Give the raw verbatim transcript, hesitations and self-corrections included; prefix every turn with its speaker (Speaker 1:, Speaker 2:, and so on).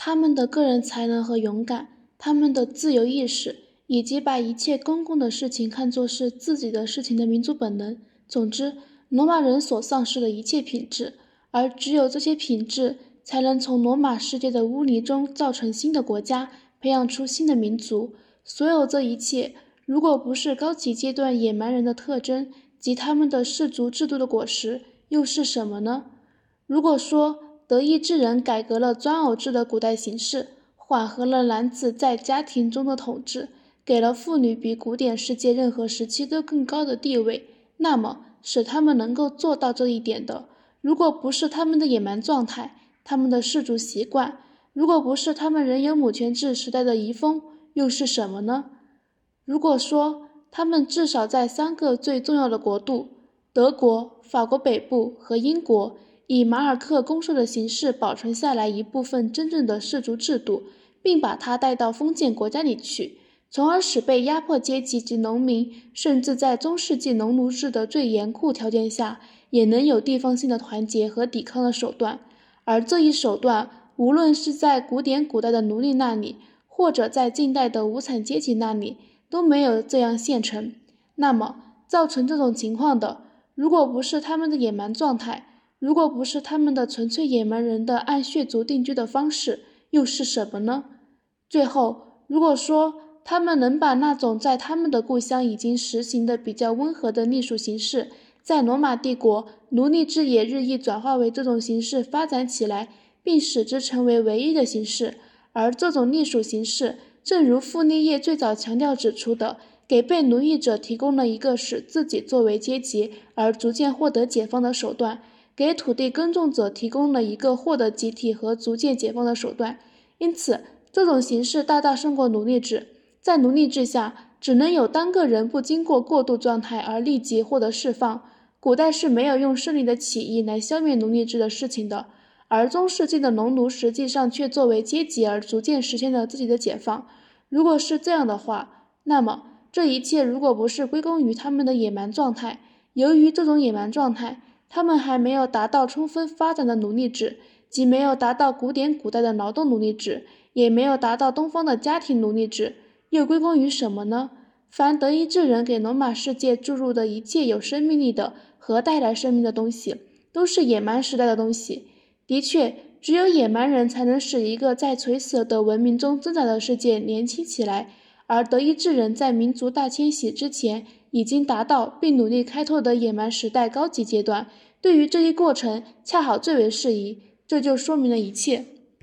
Speaker 1: 他们的个人才能和勇敢，他们的自由意识，以及把一切公共的事情看作是自己的事情的民族本能。总之，罗马人所丧失的一切品质，而只有这些品质才能从罗马世界的污泥中造成新的国家，培养出新的民族。所有这一切，如果不是高级阶段野蛮人的特征及他们的氏族制度的果实，又是什么呢？如果说德意志人改革了专偶制的古代形式，缓和了男子在家庭中的统治，给了妇女比古典世界任何时期都更高的地位，那么使他们能够做到这一点的，如果不是他们的野蛮状态，他们的氏族习惯，如果不是他们仍有母权制时代的遗风，又是什么呢？如果说他们至少在三个最重要的国度——德国、法国北部和英国，以马尔克公社的形式保存下来一部分真正的氏族制度，并把它带到封建国家里去，从而使被压迫阶级及农民，甚至在中世纪农奴制的最严酷条件下，也能有地方性的团结和抵抗的手段。而这一手段，无论是在古典古代的奴隶那里，或者在近代的无产阶级那里，都没有这样现成。那么，造成这种情况的，如果不是他们的野蛮状态，如果不是他们的纯粹野蛮人的按血族定居的方式，又是什么呢？最后，如果说他们能把那种在他们的故乡已经实行的比较温和的隶属形式，在罗马帝国奴隶制也日益转化为这种形式发展起来，并使之成为唯一的形式，而这种隶属形式，正如傅立叶最早强调指出的，给被奴役者提供了一个使自己作为阶级而逐渐获得解放的手段，给土地耕种者提供了一个获得集体和逐渐解放的手段。因此，这种形式大大胜过奴隶制。在奴隶制下，只能有单个人不经过过渡状态而立即获得释放。古代是没有用胜利的起义来消灭奴隶制的事情的，而中世纪的农奴实际上却作为阶级而逐渐实现了自己的解放。如果是这样的话，那么这一切如果不是归功于他们的野蛮状态，由于这种野蛮状态，他们还没有达到充分发展的奴隶制，即没有达到古典古代的劳动奴隶制，也没有达到东方的家庭奴隶制，又归功于什么呢？凡德意志人给罗马世界注入的一切有生命力的和带来生命的东西，都是野蛮时代的东西。的确，只有野蛮人才能使一个在垂死的文明中挣扎的世界年轻起来，而德意志人在民族大迁徙之前已经达到并努力开拓的野蛮时代高级阶段，对于这一过程恰好最为适宜，这就说明了一切。